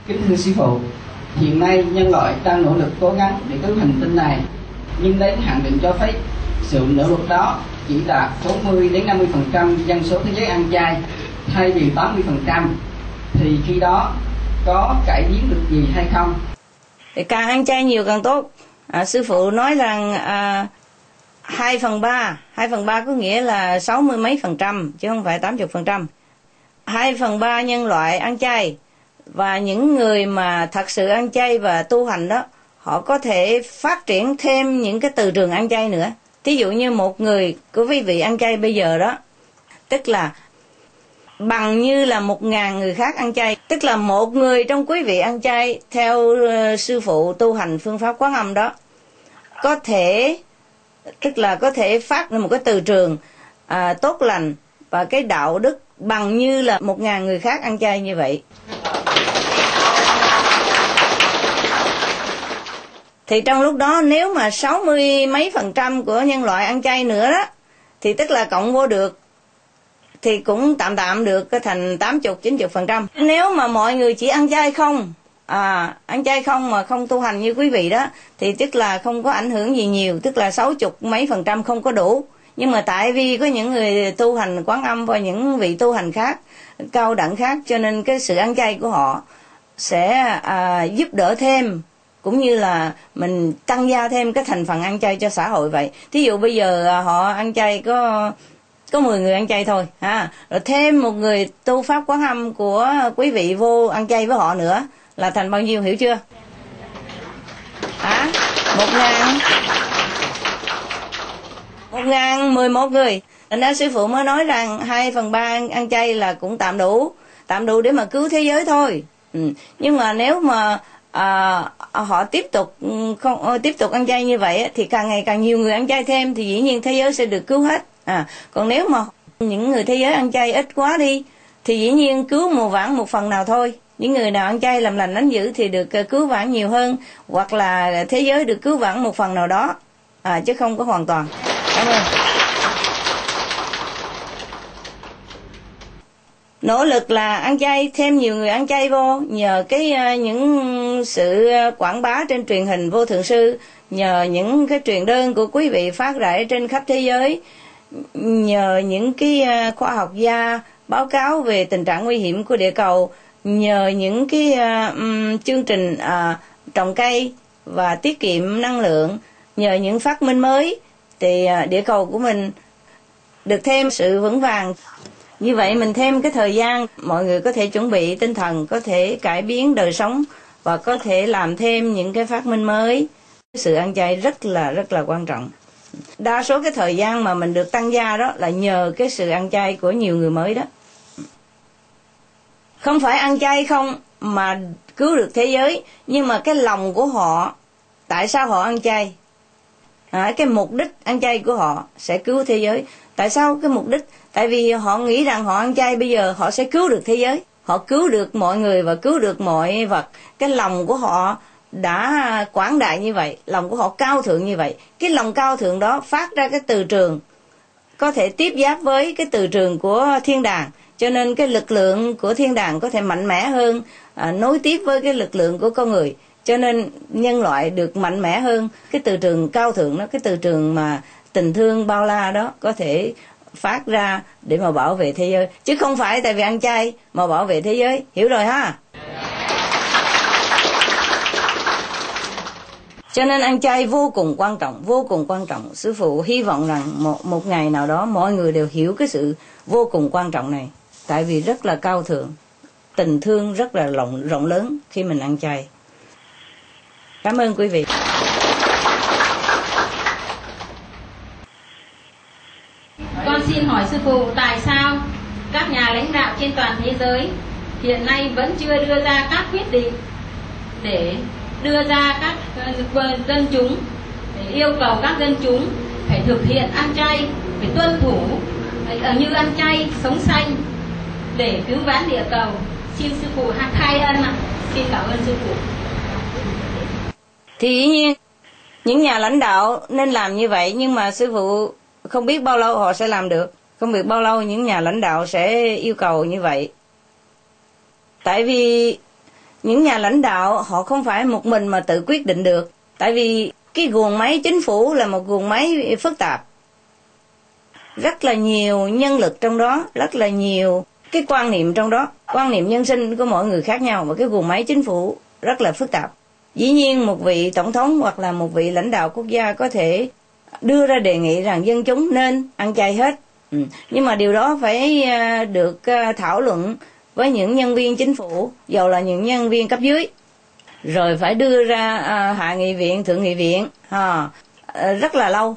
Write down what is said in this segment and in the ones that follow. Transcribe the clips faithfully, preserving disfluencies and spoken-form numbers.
Kính thưa sư phụ, hiện nay nhân loại đang nỗ lực cố gắng để cứu hành tinh này, nhưng đến hạn định cho phép sự nỗ lực đó chỉ đạt bốn mươi đến năm mươi phần trăm dân số thế giới ăn chay thay vì tám mươi phần trăm, thì khi đó có cải biến được gì hay không? Thì càng ăn chay nhiều càng tốt. À, sư phụ nói rằng à, hai phần ba, hai phần ba có nghĩa là sáu mươi mấy phần trăm chứ không phải tám mươi phần trăm. Hai phần ba nhân loại ăn chay, và những người mà thật sự ăn chay và tu hành đó, họ có thể phát triển thêm những cái từ trường ăn chay nữa. Thí dụ như một người của quý vị ăn chay bây giờ đó, tức là bằng như là một ngàn người khác ăn chay. Tức là một người trong quý vị ăn chay theo uh, sư phụ tu hành phương pháp Quán Âm đó, có thể, tức là có thể phát ra một cái từ trường à, tốt lành và cái đạo đức bằng như là một ngàn người khác ăn chay như vậy. Thì trong lúc đó nếu mà sáu mươi mấy phần trăm của nhân loại ăn chay nữa đó, thì tức là cộng vô được thì cũng tạm tạm được cái thành tám mươi, chín mươi phần trăm. Nếu mà mọi người chỉ ăn chay không, à, ăn chay không mà không tu hành như quý vị đó, thì tức là không có ảnh hưởng gì nhiều, tức là sáu mươi mấy phần trăm không có đủ. Nhưng mà tại vì có những người tu hành Quán Âm và những vị tu hành khác, cao đẳng khác, cho nên cái sự ăn chay của họ sẽ à, giúp đỡ thêm, cũng như là mình tăng gia thêm cái thành phần ăn chay cho xã hội vậy. Thí dụ bây giờ họ ăn chay có có mười người ăn chay thôi, ha, rồi thêm một người tu pháp Quán Âm của quý vị vô ăn chay với họ nữa là thành bao nhiêu, hiểu chưa? Hả? Một ngàn một ngàn mười một người. Thành ra sư phụ mới nói rằng hai phần ba ăn chay là cũng tạm đủ, tạm đủ để mà cứu thế giới thôi. Ừ. Nhưng mà nếu mà à, họ tiếp tục không tiếp tục ăn chay như vậy thì càng ngày càng nhiều người ăn chay thêm, thì dĩ nhiên thế giới sẽ được cứu hết. À, còn nếu mà những người thế giới ăn chay ít quá đi thì dĩ nhiên cứu một vãn một phần nào thôi. Những người nào ăn chay làm lành đánh dữ thì được cứu vãn nhiều hơn, hoặc là thế giới được cứu vãn một phần nào đó, à, chứ không có hoàn toàn. Cảm ơn. Nỗ lực là ăn chay, thêm nhiều người ăn chay vô, nhờ cái những sự quảng bá trên truyền hình Vô Thượng Sư, nhờ những cái truyền đơn của quý vị phát rải trên khắp thế giới, nhờ những cái khoa học gia báo cáo về tình trạng nguy hiểm của địa cầu, nhờ những cái um, chương trình uh, trồng cây và tiết kiệm năng lượng, nhờ những phát minh mới, thì uh, địa cầu của mình được thêm sự vững vàng. Như vậy mình thêm cái thời gian, mọi người có thể chuẩn bị tinh thần, có thể cải biến đời sống và có thể làm thêm những cái phát minh mới. Sự ăn chay rất là rất là quan trọng. Đa số cái thời gian mà mình được tăng gia đó là nhờ cái sự ăn chay của nhiều người mới đó. Không phải ăn chay không mà cứu được thế giới, nhưng mà cái lòng của họ, tại sao họ ăn chay? À, cái mục đích ăn chay của họ sẽ cứu thế giới. Tại sao cái mục đích? Tại vì họ nghĩ rằng họ ăn chay bây giờ họ sẽ cứu được thế giới, họ cứu được mọi người và cứu được mọi vật. Cái lòng của họ đã quảng đại như vậy, lòng của họ cao thượng như vậy. Cái lòng cao thượng đó phát ra cái từ trường có thể tiếp giáp với cái từ trường của thiên đàng, cho nên cái lực lượng của thiên đàng có thể mạnh mẽ hơn, à, nối tiếp với cái lực lượng của con người, cho nên nhân loại được mạnh mẽ hơn. Cái từ trường cao thượng đó, cái từ trường mà tình thương bao la đó có thể phát ra để mà bảo vệ thế giới, chứ không phải tại vì ăn chay mà bảo vệ thế giới. Hiểu rồi ha? Cho nên ăn chay vô cùng quan trọng, vô cùng quan trọng. Sư phụ hy vọng rằng một, một ngày nào đó mọi người đều hiểu cái sự vô cùng quan trọng này. Tại vì rất là cao thượng, tình thương rất là rộng, rộng lớn khi mình ăn chay. Cảm ơn quý vị. Con xin hỏi sư phụ, tại sao các nhà lãnh đạo trên toàn thế giới hiện nay vẫn chưa đưa ra các quyết định để đưa ra các dân chúng, để yêu cầu các dân chúng phải thực hiện ăn chay, phải tuân thủ như ăn chay, sống xanh để cứu vãn địa cầu? Xin sư phụ khai ân ạ. Xin cảm ơn sư phụ. Thì dĩ nhiên những nhà lãnh đạo nên làm như vậy, nhưng mà sư phụ không biết bao lâu họ sẽ làm được, không biết bao lâu những nhà lãnh đạo sẽ yêu cầu như vậy. Tại vì những nhà lãnh đạo họ không phải một mình mà tự quyết định được, tại vì cái guồng máy chính phủ là một guồng máy phức tạp, rất là nhiều nhân lực trong đó, rất là nhiều cái quan niệm trong đó, quan niệm nhân sinh của mỗi người khác nhau, và cái guồng máy chính phủ rất là phức tạp. Dĩ nhiên một vị tổng thống hoặc là một vị lãnh đạo quốc gia có thể đưa ra đề nghị rằng dân chúng nên ăn chay hết, ừ. nhưng mà điều đó phải được thảo luận với những nhân viên chính phủ, dầu là những nhân viên cấp dưới, rồi phải đưa ra à, hạ nghị viện, thượng nghị viện, à, rất là lâu.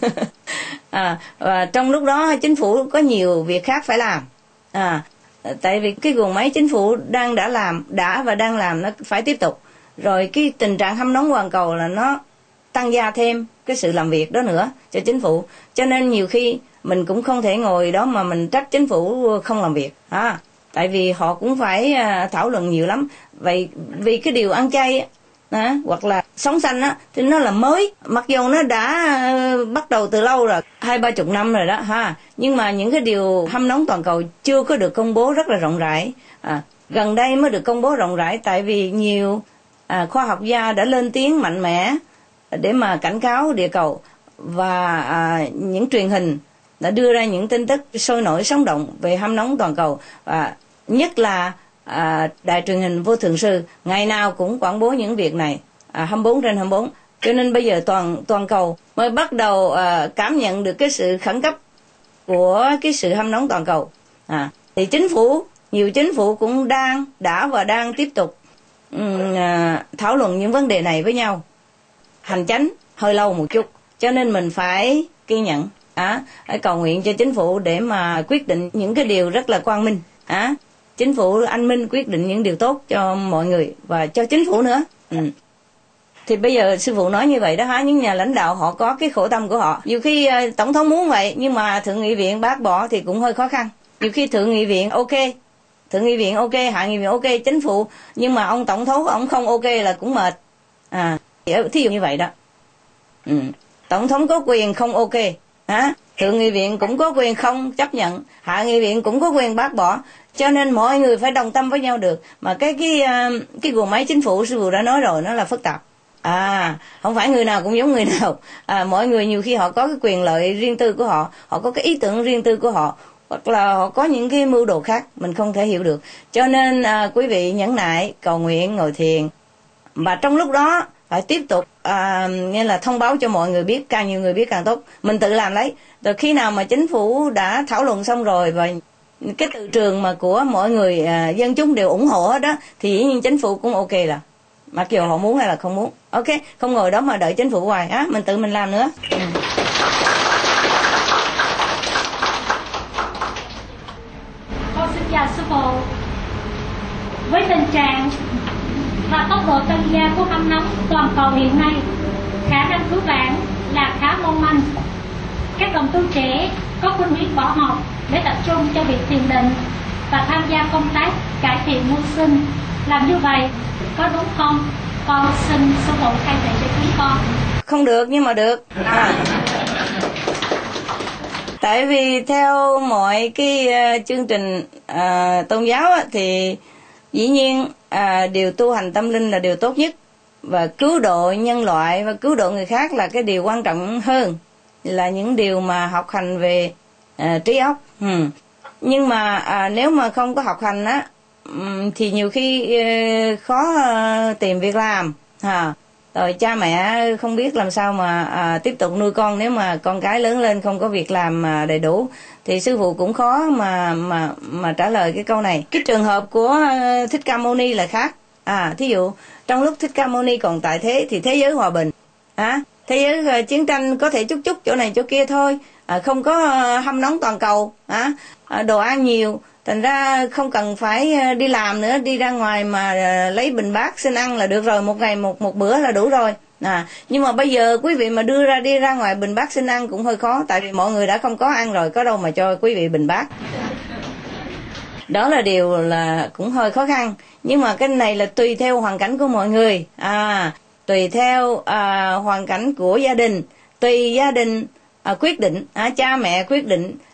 à, và trong lúc đó chính phủ có nhiều việc khác phải làm, à, tại vì cái guồng máy chính phủ đang đã làm, đã và đang làm nó phải tiếp tục. Rồi cái tình trạng hâm nóng toàn cầu là nó tăng gia thêm cái sự làm việc đó nữa cho chính phủ, cho nên nhiều khi mình cũng không thể ngồi đó mà mình trách chính phủ không làm việc, à, tại vì họ cũng phải thảo luận nhiều lắm. Vậy vì cái điều ăn chay á, hoặc là sống xanh á, thì nó là mới, mặc dù nó đã bắt đầu từ lâu rồi, hai ba chục năm rồi đó ha, nhưng mà những cái điều hâm nóng toàn cầu chưa có được công bố rất là rộng rãi, à, gần đây mới được công bố rộng rãi, tại vì nhiều à, khoa học gia đã lên tiếng mạnh mẽ để mà cảnh cáo địa cầu, và à, những truyền hình đã đưa ra những tin tức sôi nổi sống động về hâm nóng toàn cầu, và nhất là à, đài truyền hình Vô Thượng Sư ngày nào cũng quảng bố những việc này, à, hai mươi bốn trên hai mươi bốn, cho nên bây giờ toàn toàn cầu mới bắt đầu à, cảm nhận được cái sự khẩn cấp của cái sự hâm nóng toàn cầu. À, thì chính phủ, nhiều chính phủ cũng đang đã và đang tiếp tục um, à, thảo luận những vấn đề này với nhau. Hành chánh hơi lâu một chút, cho nên mình phải kiên nhẫn, à, phải cầu nguyện cho chính phủ để mà quyết định những cái điều rất là quang minh, à, chính phủ anh minh quyết định những điều tốt cho mọi người và cho chính phủ nữa. Ừ. Thì bây giờ sư phụ nói như vậy đó ha, những nhà lãnh đạo họ có cái khổ tâm của họ. Nhiều khi uh, tổng thống muốn vậy nhưng mà thượng nghị viện bác bỏ thì cũng hơi khó khăn. Nhiều khi thượng nghị viện ok, thượng nghị viện ok, hạ nghị viện ok, chính phủ, nhưng mà ông tổng thống ông không ok là cũng mệt. À, thí dụ như vậy đó. Ừ. Tổng thống có quyền không ok, à, thượng nghị viện cũng có quyền không chấp nhận, hạ nghị viện cũng có quyền bác bỏ, cho nên mọi người phải đồng tâm với nhau được. Mà cái cái cái guồng máy chính phủ sư phụ đã nói rồi, nó là phức tạp, à, không phải người nào cũng giống người nào, à, mọi người nhiều khi họ có cái quyền lợi riêng tư của họ, họ có cái ý tưởng riêng tư của họ, hoặc là họ có những cái mưu đồ khác mình không thể hiểu được. Cho nên à, quý vị nhẫn nại cầu nguyện, ngồi thiền, và trong lúc đó phải tiếp tục à, như là thông báo cho mọi người biết, càng nhiều người biết càng tốt. Mình tự làm lấy, rồi khi nào mà chính phủ đã thảo luận xong rồi và cái từ trường mà của mọi người à, dân chúng đều ủng hộ hết đó, thì dĩ nhiên chính phủ cũng ok, là mặc dù họ muốn hay là không muốn. Ok, không ngồi đó mà đợi chính phủ hoài á, mình tự mình làm nữa. Ừ. Con xin chào sư phụ. Với tình trạng và tốc độ tăng gia của hâm nóng toàn cầu hiện nay, khả năng cứu vãn là khá mong manh. Các đồng tu trẻ có khuynh hướng bỏ học để tập trung cho việc thiền định và tham gia công tác cải thiện mưu sinh. Làm như vậy có đúng không? Con xin sư phụ khai thị cho chúng con. Không được nhưng mà được. À. Tại vì theo mọi cái uh, chương trình uh, tôn giáo á, thì dĩ nhiên à, điều tu hành tâm linh là điều tốt nhất, và cứu độ nhân loại và cứu độ người khác là cái điều quan trọng hơn là những điều mà học hành về à, trí óc. Ừ. Nhưng mà à, nếu mà không có học hành á thì nhiều khi à, khó à, tìm việc làm, à, rồi cha mẹ không biết làm sao mà à, tiếp tục nuôi con nếu mà con cái lớn lên không có việc làm à, đầy đủ, thì sư phụ cũng khó mà mà mà trả lời cái câu này. Cái trường hợp của uh, Thích Ca Mâu Ni là khác. À, thí dụ trong lúc Thích Ca Mâu Ni còn tại thế thì thế giới hòa bình, à, thế giới uh, chiến tranh có thể chút chút chỗ này chỗ kia thôi, à, không có uh, hâm nóng toàn cầu, à, à, đồ ăn nhiều, thành ra không cần phải uh, đi làm nữa, đi ra ngoài mà uh, lấy bình bát xin ăn là được rồi, một ngày một một bữa là đủ rồi. À, nhưng mà bây giờ quý vị mà đưa ra đi ra ngoài bình bát xin ăn cũng hơi khó, tại vì mọi người đã không có ăn rồi, có đâu mà cho quý vị bình bát. Đó là điều là cũng hơi khó khăn, nhưng mà cái này là tùy theo hoàn cảnh của mọi người, à, tùy theo à, hoàn cảnh của gia đình, tùy gia đình à, quyết định, à, cha mẹ quyết định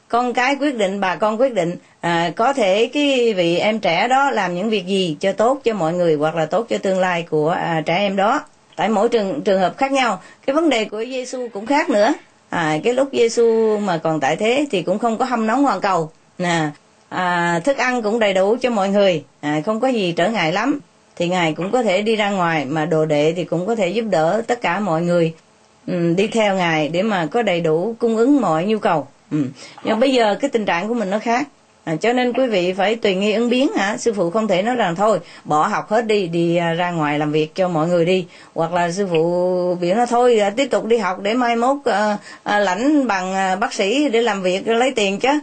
con cái quyết định, bà con quyết định. À, có thể cái vị em trẻ đó làm những việc gì cho tốt cho mọi người hoặc là tốt cho tương lai của à, trẻ em đó. Tại mỗi trường trường hợp khác nhau. Cái vấn đề của Giêsu cũng khác nữa. À, cái lúc Giêsu mà còn tại thế thì cũng không có hâm nóng hoàn cầu. Nè, à, thức ăn cũng đầy đủ cho mọi người, à, không có gì trở ngại lắm. Thì Ngài cũng có thể đi ra ngoài, mà đồ đệ thì cũng có thể giúp đỡ tất cả mọi người um, đi theo Ngài để mà có đầy đủ cung ứng mọi nhu cầu. Ừ. Nhưng bây giờ cái tình trạng của mình nó khác, à, cho nên quý vị phải tùy nghi ứng biến hả. Sư phụ không thể nói rằng thôi bỏ học hết đi, đi à, ra ngoài làm việc cho mọi người đi, hoặc là sư phụ biểu nó thôi à, tiếp tục đi học để mai mốt à, à, lãnh bằng à, bác sĩ để làm việc lấy tiền chứ.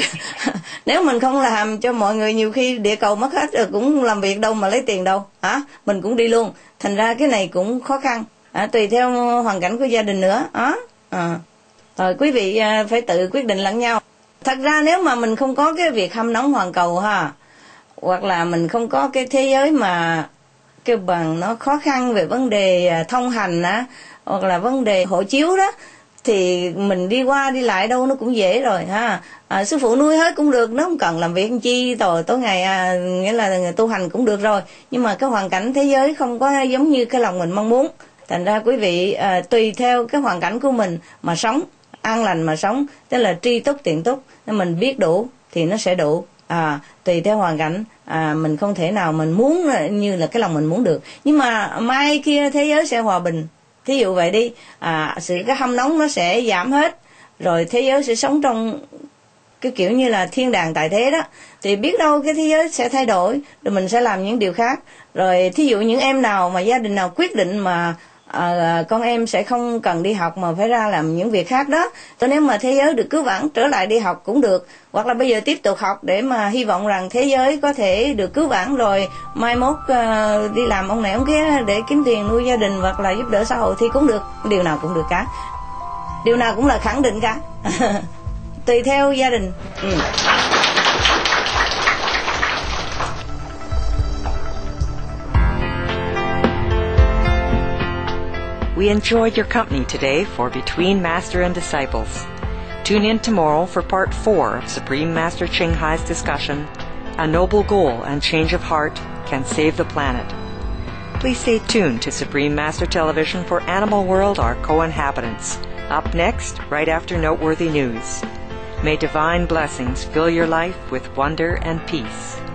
Nếu mình không làm cho mọi người, nhiều khi địa cầu mất hết rồi cũng làm việc đâu mà lấy tiền đâu hả, mình cũng đi luôn. Thành ra cái này cũng khó khăn, à, tùy theo hoàn cảnh của gia đình nữa đó. À. Rồi quý vị à, phải tự quyết định lẫn nhau. Thật ra nếu mà mình không có cái việc hâm nóng hoàn cầu ha, hoặc là mình không có cái thế giới mà kêu bằng nó khó khăn về vấn đề thông hành á, hoặc là vấn đề hộ chiếu đó, thì mình đi qua đi lại đâu nó cũng dễ rồi ha. À, sư phụ nuôi hết cũng được, nó không cần làm việc chi tối tối ngày, à, nghĩa là tu hành cũng được rồi. Nhưng mà cái hoàn cảnh thế giới không có giống như cái lòng mình mong muốn. Thành ra quý vị à, tùy theo cái hoàn cảnh của mình mà sống, an lành mà sống, tức là tri túc tiện túc. Nên mình biết đủ thì nó sẽ đủ. À, tùy theo hoàn cảnh, à, mình không thể nào mình muốn như là cái lòng mình muốn được. Nhưng mà mai kia thế giới sẽ hòa bình, thí dụ vậy đi, à, sự cái hâm nóng nó sẽ giảm hết, rồi thế giới sẽ sống trong cái kiểu như là thiên đàng tại thế đó. Thì biết đâu cái thế giới sẽ thay đổi, rồi mình sẽ làm những điều khác. Rồi thí dụ những em nào mà gia đình nào quyết định mà à, con em sẽ không cần đi học mà phải ra làm những việc khác đó, cho nếu mà thế giới được cứu vãn trở lại đi học cũng được, hoặc là bây giờ tiếp tục học để mà hy vọng rằng thế giới có thể được cứu vãn, rồi mai mốt à, đi làm ông này ông kia để kiếm tiền nuôi gia đình hoặc là giúp đỡ xã hội thì cũng được. Điều nào cũng được cả, điều nào cũng là khẳng định cả. Tùy theo gia đình. Ừ. We enjoyed your company today for Between Master and Disciples. Tune in tomorrow for part four of Supreme Master Ching Hai's discussion, A Noble Goal and Change of Heart Can Save the Planet. Please stay tuned to Supreme Master Television for Animal World, Our Co-Inhabitants. Up next, right after Noteworthy News. May divine blessings fill your life with wonder and peace.